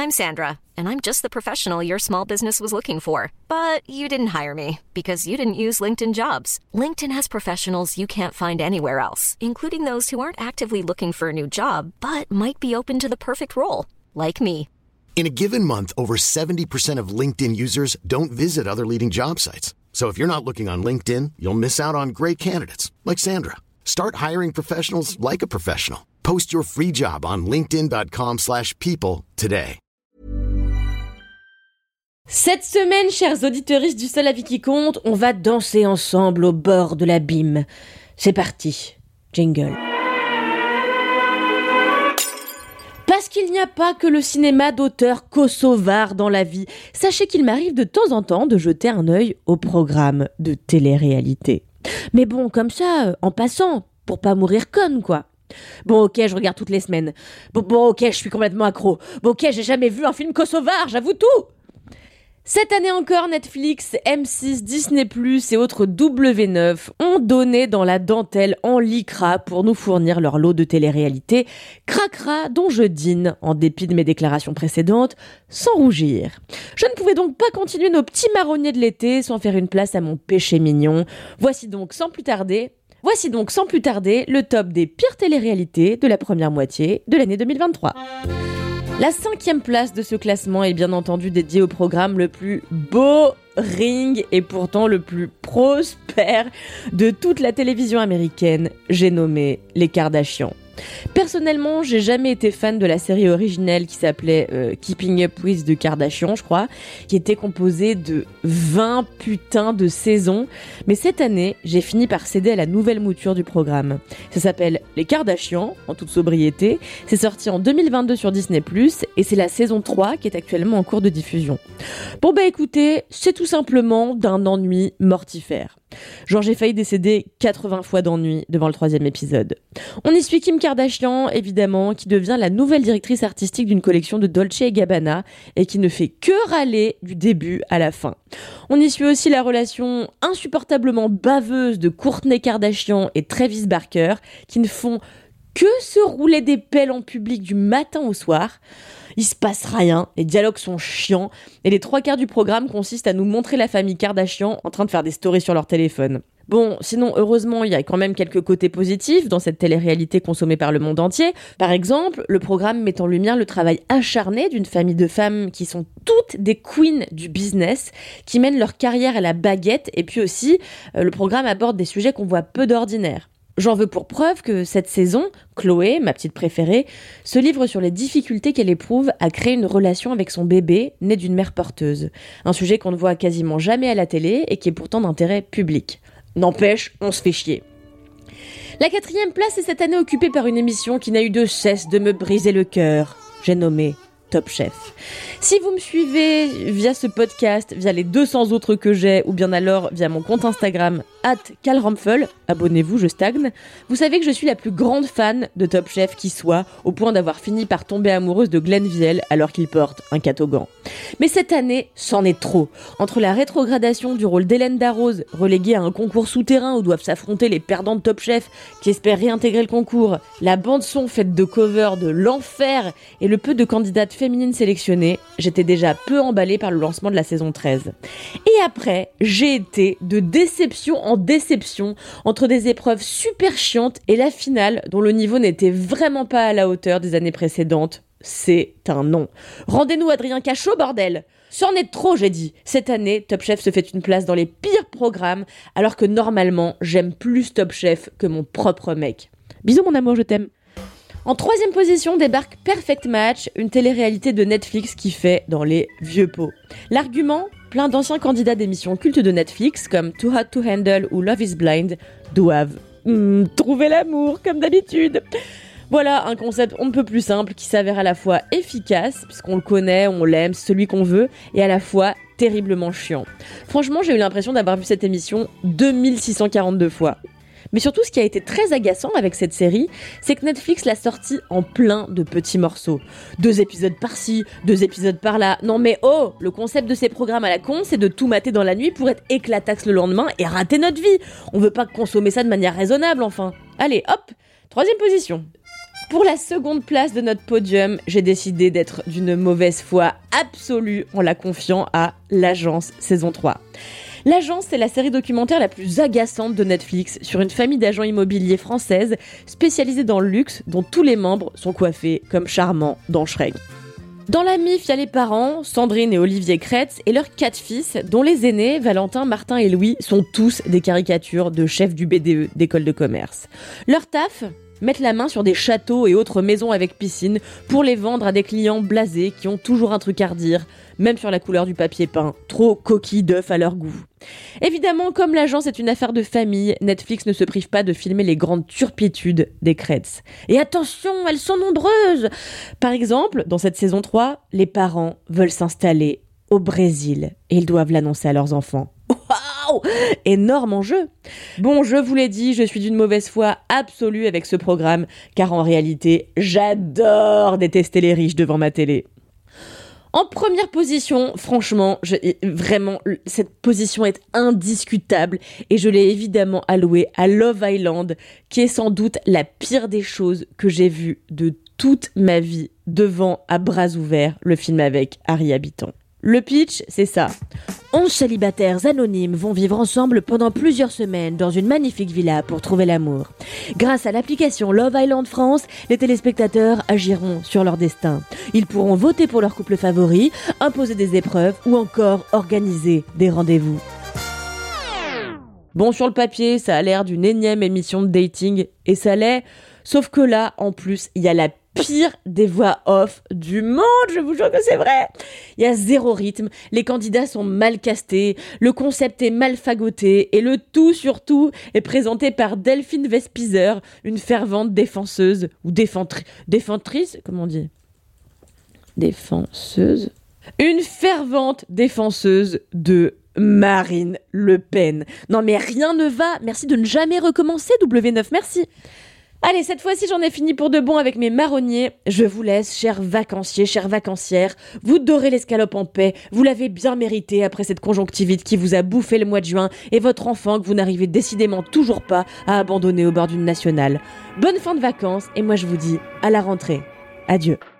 I'm Sandra, and I'm just the professional your small business was looking for. But you didn't hire me because you didn't use LinkedIn Jobs. LinkedIn has professionals you can't find anywhere else, including those who aren't actively looking for a new job, but might be open to the perfect role, like me. In a given month, over 70% of LinkedIn users don't visit other leading job sites. So if you're not looking on LinkedIn, you'll miss out on great candidates like Sandra. Start hiring professionals like a professional. Post your free job on linkedin.com/people today. Cette semaine, chers auditeuristes du Seul Avis qui compte, on va danser ensemble au bord de l'abîme. C'est parti. Jingle. Parce qu'il n'y a pas que le cinéma d'auteur kosovar dans la vie, sachez qu'il m'arrive de temps en temps de jeter un œil au programme de télé-réalité. Mais bon, comme ça, en passant, pour pas mourir conne, quoi. Bon, ok, je regarde toutes les semaines. Bon, ok, je suis complètement accro. Bon, ok, j'ai jamais vu un film kosovar, j'avoue tout. Cette année encore, Netflix, M6, Disney+, et autres W9 ont donné dans la dentelle en lycra pour nous fournir leur lot de télé-réalité, cracra dont je dîne, en dépit de mes déclarations précédentes, sans rougir. Je ne pouvais donc pas continuer nos petits marronniers de l'été sans faire une place à mon péché mignon. Voici donc sans plus tarder le top des pires télé-réalités de la première moitié de l'année 2023. La 5e place de ce classement est bien entendu dédiée au programme le plus boring et pourtant le plus prospère de toute la télévision américaine, j'ai nommé les Kardashians. Personnellement, j'ai jamais été fan de la série originelle qui s'appelait Keeping Up with the Kardashians, je crois, qui était composée de 20 putains de saisons. Mais cette année, j'ai fini par céder à la nouvelle mouture du programme. Ça s'appelle Les Kardashians, en toute sobriété. C'est sorti en 2022 sur Disney+, et c'est la saison 3 qui est actuellement en cours de diffusion. Bon bah écoutez, c'est tout simplement d'un ennui mortifère. Genre j'ai failli décéder 80 fois d'ennui devant le 3e épisode. On y suit Kim Kardashian, évidemment, qui devient la nouvelle directrice artistique d'une collection de Dolce & Gabbana et qui ne fait que râler du début à la fin. On y suit aussi la relation insupportablement baveuse de Kourtney Kardashian et Travis Barker, qui ne font que se rouler des pelles en public du matin au soir. Il se passe rien, les dialogues sont chiants, et les 3/4 du programme consistent à nous montrer la famille Kardashian en train de faire des stories sur leur téléphone. Bon, sinon, heureusement, il y a quand même quelques côtés positifs dans cette télé-réalité consommée par le monde entier. Par exemple, le programme met en lumière le travail acharné d'une famille de femmes qui sont toutes des queens du business, qui mènent leur carrière à la baguette, et puis aussi, le programme aborde des sujets qu'on voit peu d'ordinaire. J'en veux pour preuve que cette saison, Chloé, ma petite préférée, se livre sur les difficultés qu'elle éprouve à créer une relation avec son bébé né d'une mère porteuse. Un sujet qu'on ne voit quasiment jamais à la télé et qui est pourtant d'intérêt public. N'empêche, on se fait chier. La 4e place est cette année occupée par une émission qui n'a eu de cesse de me briser le cœur. J'ai nommé Top Chef. Si vous me suivez via ce podcast, via les 200 autres que j'ai, ou bien alors via mon compte Instagram @calramfel, abonnez-vous, je stagne, vous savez que je suis la plus grande fan de Top Chef qui soit, au point d'avoir fini par tomber amoureuse de Glenn Viel alors qu'il porte un catogan. Mais cette année, c'en est trop. Entre la rétrogradation du rôle d'Hélène Darroze, reléguée à un concours souterrain où doivent s'affronter les perdants de Top Chef qui espèrent réintégrer le concours, la bande-son faite de covers de l'enfer et le peu de candidates féminines sélectionnées, j'étais déjà peu emballée par le lancement de la saison 13. Et après, j'ai été de déception en déception entre des épreuves super chiantes et la finale dont le niveau n'était vraiment pas à la hauteur des années précédentes. C'est un non. Rendez-nous Adrien Cachot, bordel! C'en est trop, j'ai dit. Cette année, Top Chef se fait une place dans les pires programmes, alors que normalement, j'aime plus Top Chef que mon propre mec. Bisous mon amour, je t'aime. En 3e position débarque Perfect Match, une télé-réalité de Netflix qui fait dans les vieux pots. L'argument, plein d'anciens candidats d'émissions cultes de Netflix, comme Too Hot to Handle ou Love is Blind, doivent trouver l'amour, comme d'habitude. Voilà un concept on ne peut plus simple qui s'avère à la fois efficace, puisqu'on le connaît, on l'aime, c'est celui qu'on veut, et à la fois terriblement chiant. Franchement, j'ai eu l'impression d'avoir vu cette émission 2642 fois. Mais surtout, ce qui a été très agaçant avec cette série, c'est que Netflix l'a sortie en plein de petits morceaux. 2 épisodes par-ci, 2 épisodes par-là. Non mais oh, le concept de ces programmes à la con, c'est de tout mater dans la nuit pour être éclataxe le lendemain et rater notre vie. On veut pas consommer ça de manière raisonnable, enfin. Allez, hop, 3e position. Pour la seconde place de notre podium, j'ai décidé d'être d'une mauvaise foi absolue en la confiant à L'Agence saison 3. L'Agence, c'est la série documentaire la plus agaçante de Netflix sur une famille d'agents immobiliers françaises spécialisée dans le luxe dont tous les membres sont coiffés comme Charmant dans Shrek. Dans la MIF, il y a les parents, Sandrine et Olivier Kretz, et leurs 4 fils, dont les aînés, Valentin, Martin et Louis, sont tous des caricatures de chefs du BDE d'école de commerce. Leur taf ? Mettre la main sur des châteaux et autres maisons avec piscine pour les vendre à des clients blasés qui ont toujours un truc à redire, même sur la couleur du papier peint, trop coquille d'œuf à leur goût. Évidemment, comme l'agence est une affaire de famille, Netflix ne se prive pas de filmer les grandes turpitudes des Kretz. Et attention, elles sont nombreuses. Par exemple, dans cette saison 3, les parents veulent s'installer au Brésil et ils doivent l'annoncer à leurs enfants. Waouh ! Énorme enjeu. Bon, je vous l'ai dit, je suis d'une mauvaise foi absolue avec ce programme, car en réalité, j'adore détester les riches devant ma télé. En première position, franchement, vraiment, cette position est indiscutable et je l'ai évidemment allouée à Love Island, qui est sans doute la pire des choses que j'ai vues de toute ma vie devant à bras ouverts le film avec Harry Habitant. Le pitch, c'est ça. 11 célibataires anonymes vont vivre ensemble pendant plusieurs semaines dans une magnifique villa pour trouver l'amour. Grâce à l'application Love Island France, les téléspectateurs agiront sur leur destin. Ils pourront voter pour leur couple favori, imposer des épreuves ou encore organiser des rendez-vous. Bon, sur le papier, ça a l'air d'une énième émission de dating, et ça l'est, sauf que là, en plus, il y a la pire des voix off du monde, je vous jure que c'est vrai. Il y a 0 rythme, les candidats sont mal castés, le concept est mal fagoté et le tout surtout est présenté par Delphine Vespizer, une fervente défenseuse ou défentrice, comment on dit ? Défenseuse. Une fervente défenseuse de Marine Le Pen. Non mais rien ne va, merci de ne jamais recommencer W9, merci. Allez, cette fois-ci, j'en ai fini pour de bon avec mes marronniers. Je vous laisse, chers vacanciers, chères vacancières. Vous dorez l'escalope en paix. Vous l'avez bien mérité après cette conjonctivite qui vous a bouffé le mois de juin et votre enfant que vous n'arrivez décidément toujours pas à abandonner au bord d'une nationale. Bonne fin de vacances et moi je vous dis à la rentrée. Adieu.